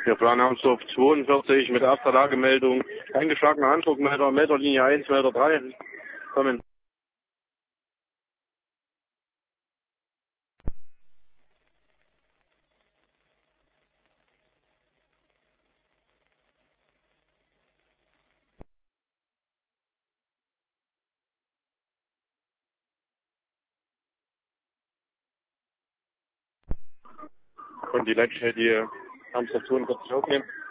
Wir planen Amsdorf 42 mit erster Lagemeldung. Eingeschlagener Handruckmelder, Melderlinie 1, Melder 3. Kommen. Und die Leitstelle, die Amsdorf 42 aufnehmen.